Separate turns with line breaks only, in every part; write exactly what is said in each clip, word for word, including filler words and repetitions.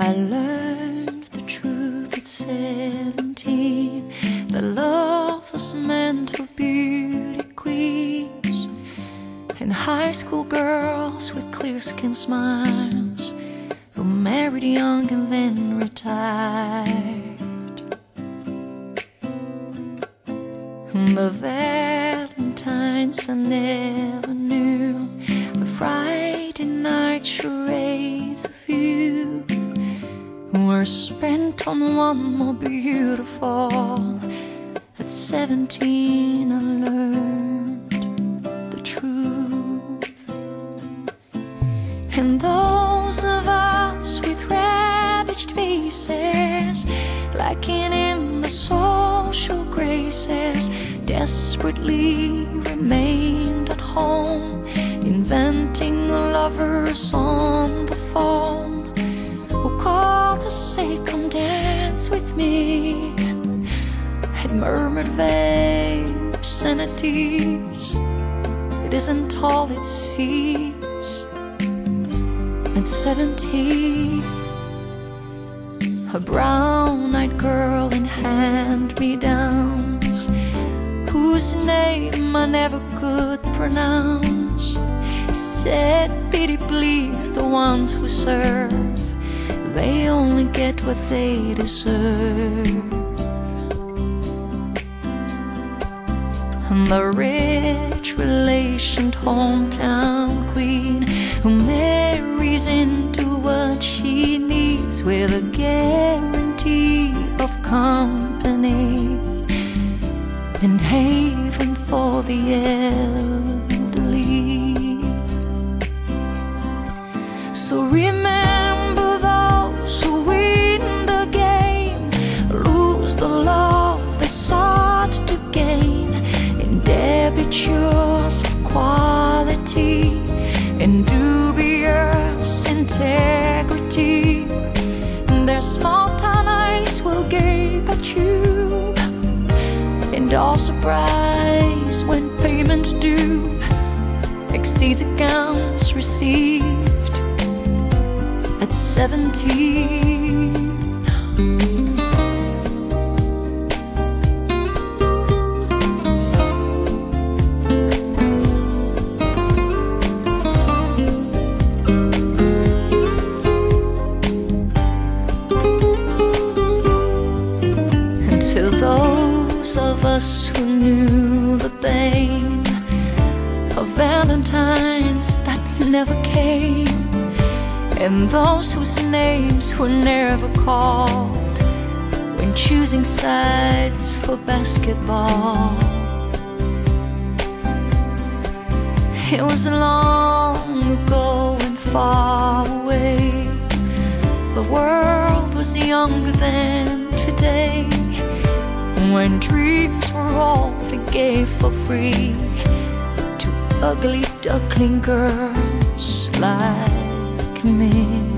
I learned the truth at seventeen, that love was meant for beauty queens and high school girls with clear skin smiles who married young and then retired. The Valentines I never knew, the Friday night charades of you were spent on one more beautiful. At seventeen I learned the truth. And those of us with ravaged faces, lacking in the social graces, desperately remained at home, inventing lovers on the phone who called to say, "Come dance with me," had murmured vague obscenities. It isn't all it seems. At seventeen, a brown-eyed girl in hand-me-downs, whose name I never could pronounce, said, "Pity please the ones who serve, they only get what they deserve." And the rich relationed hometown queen who marries into what she needs with a guarantee of company and haven for the elderly. So remember those who win the game, lose the love they sought to gain, in debitures of quality and dubious integrity. Their small town eyes will gape at you, and all surprise when payment due exceeds accounts received at seventeen. To those of us who knew the pain of Valentines that never came, and those whose names were never called when choosing sides for basketball, it was long ago and far away. The world was younger than today, when dreams were all they gave for free to ugly duckling girls like me.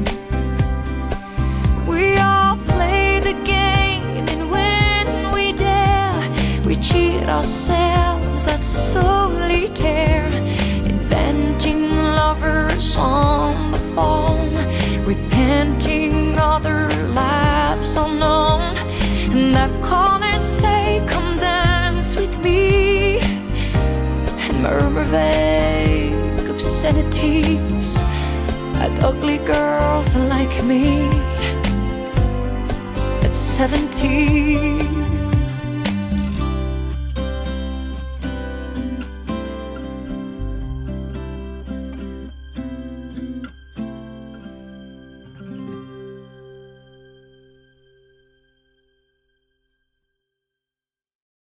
We all play the game, and when we dare, we cheat ourselves at solitaire, inventing lovers on the phone, repenting other lives unknown, and that call and say, "Come dance with me," and murmur vague obscenities at ugly girls like me at seventeen.